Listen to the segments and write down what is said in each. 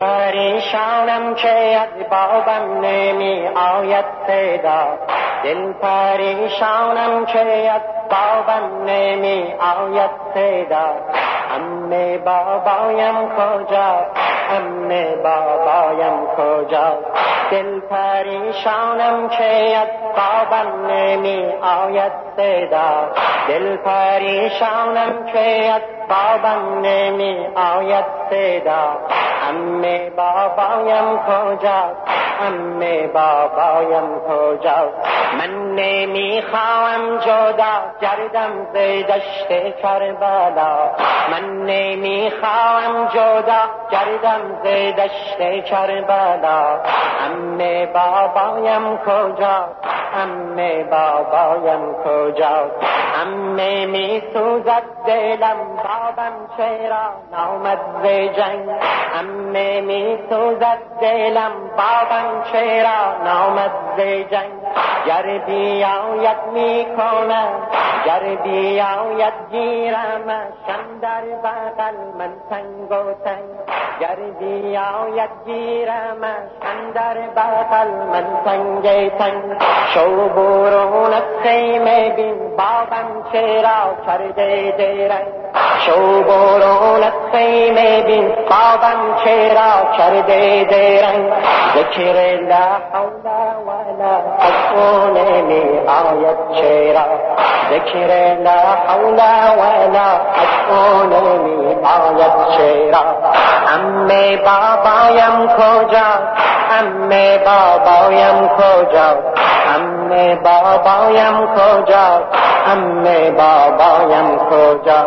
پریشانم که از بابم نمی آید صدا، دل پریشانم که از بابم نمی آید صدا. عمه بابایم کجا، عمه بابایم کجا؟ دل پریشانم که از بابم نمی آید صدا، دل پریشانم که از بابم نمی آید صدا. عمه بابایم کجا، عمه بابایم کجا؟ من نمیخواهم جدا گردم ز دشت کربلا، من نمیخواهم جدا گردم ز دشت کربلا. عمه بابایم کجا، عمه بابایم کجا؟ عمه میسوزد دلم بابم چرا نامد ز جنگ، عمه میسوزد دلم بابم چرا نامد ز جنگ. گر بیاید میکنم، گر بیاید گیرمشم در بغل من تنگ و تنگ، گر بیاید گیرمشم در بغل من تنگ تنگ. شو برون از خیمه بین بابم چرا کرده درنگ، شو برون از خیمه بین بابم چرا کرده درنگ. ذکر لا حول ولا قوة نمی آید چرا، ذکر لا حول ولا قوة نمی آید چرا. عمه بابایم کجا، عمه بابایم کجا؟ عمه بابایم کجا، عمه بابایم کجا؟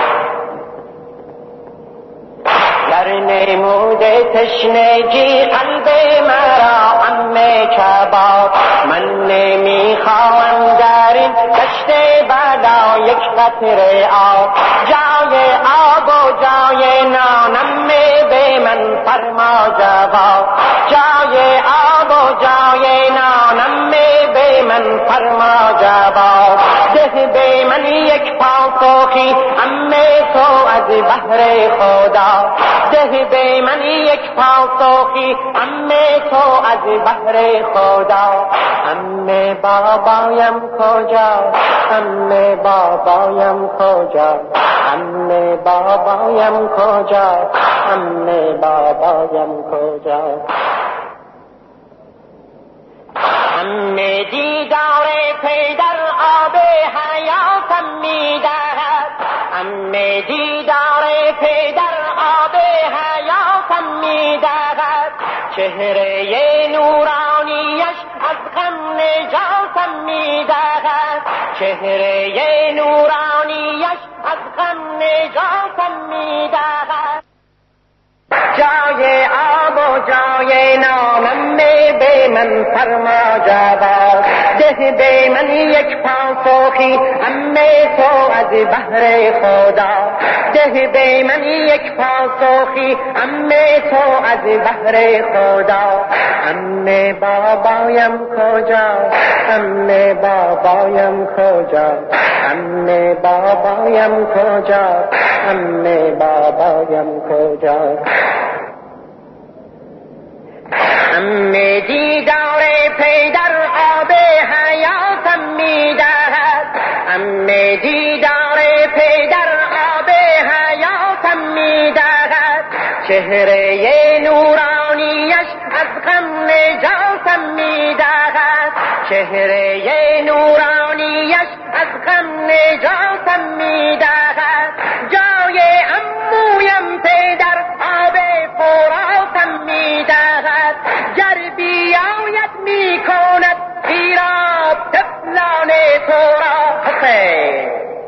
در نمود تشنگی قلب مرا عمه کباب، من نمیخواهم در این دشت بلا یک قطره آب. جای آب و جای نان عمه به من فرما جواب، جای آب و جای نان عمه به من فرما جواب. ده به من یک پاسخی عمه تو از بحر خدا، ده به من یک پاسخی عمه تو از بحر خدا. عمه بابایم کجا، عمه بابایم کجا؟ عمه بابایم کجا، عمه بابایم کجا؟ عمه دیدار پدر آب حیاتم میدهد، عمه دیدار پدر آب حیاتم میدهد. چهره نورانیش از غم نجاتم میدهد، چهره نورانیش از غم نجاتم میدهد. جای آب و جای نانم به من فرما جواب، ده به من یک پاسخی عمه تو از بحر خدا، ده به من یک پاسخی عمه تو از بحر خدا. عمه بابایم کجا، عمه بابایم کجا؟ عمه بابایم کجا، عمه بابایم کجا؟ عمه دیدار پدر آب حیاتم میدهد، عمه دیدار پدر آب حیاتم میدهد. چهره نورانیش از غم نجاتم میدهد، چهره نورانیش از غم نجاتم میدهد. جای عمویم پدر آب فراتم میدهد، گر بیاید میکند خیرات طفلان تو را. حسین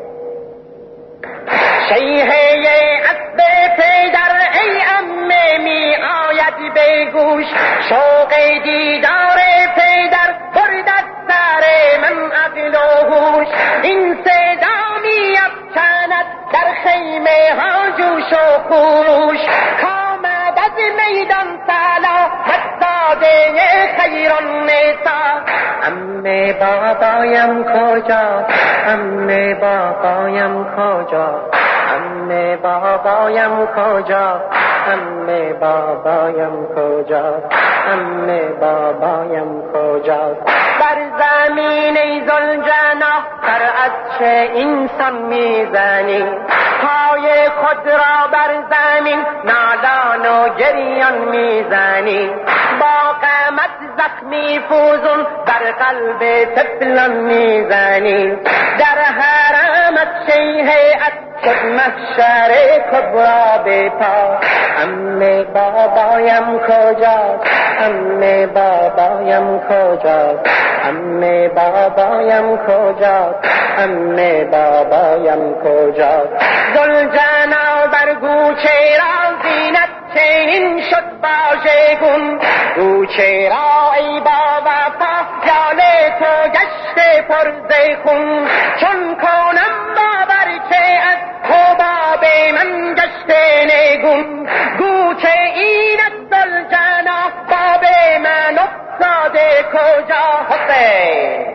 شیهه اسب پدر ای عمه می آید به گوش، شوق دیدار پدر برد از سر من عقل و هوش. این صدا می افکند در خیمه ها جوش و خروش، کامد از میدان سلامت زاده خیر النساء. عمه بابایم کجا، عمه بابایم کجا؟ عمه عمه بابایم کجا، عمه بابایم کجا، عمه بابایم کجا. بر زمین ای ذوالجناح سر از چه اینسان میزنی؟ پای خود را بر زمین نالان و گریان میزنی. با قامت زخمی فوزون بر قلب طفلان میزنی. در حرمت شیهیت شد محشر کبرا بپا. عمه بابایم کجاست، عمه بابایم کجاست، عمه بابایم کجاست، عمه بابایم کجاست. ذوالجلال بر گوچه را زینت چنین شد واژگون. گوچه را ای با وفا جال تو گشته پر ز خون. چون کنم باور که از حباب من گشته نگون. گوچه این از ذوالجلال باب من افتاده کجا؟ حسین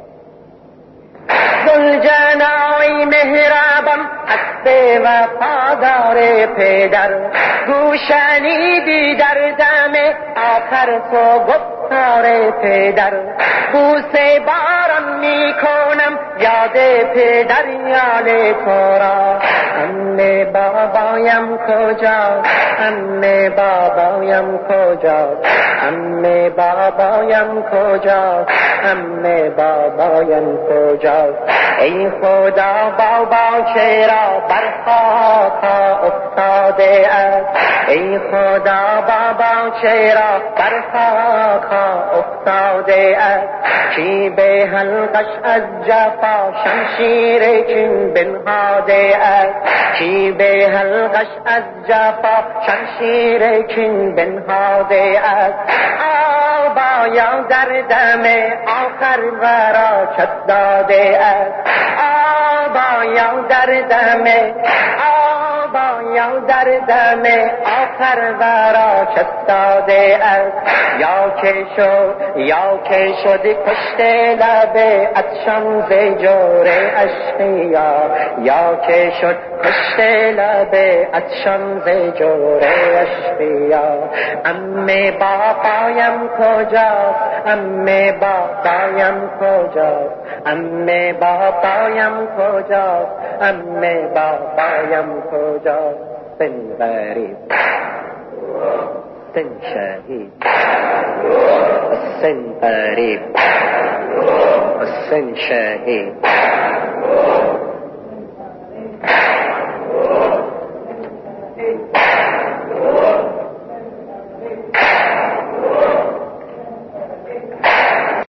ذوالجلال مهربان حسب وفادار پدر. گوشنیدی در دم آخر تو گفتار پدر. بوسه باران میکنم یاد پدر یال تو را. عمه بابایم کجاست، عمه بابایم کجاست، عمه بابایم کجاست، عمه بابایم کجاست. ای خدا بابا چرا بر خاک افتاده است؟ ای خدا بابا چرا بر خاک افتاده است؟ کی به حلقش از جفا شمشیر کین بنهاده است؟ کی به حلقش از جفا شمشیر کین بنهاده است؟ آبایا در دم آخر ورا چت داده است. آبایا در دم، آبایا در دم آخر ورا چت داده است. یا که شد کشته لب عطشان ز جور اشقیا. یا که شد کشته لب عطشان ز جور اشقیا. عمه بابایم کجاست، عمه بابایم کجاست، عمه بابایم کجاست، عمه بابایم کجاست. سن غریب، سن شهید، سن غریب، سن شهید.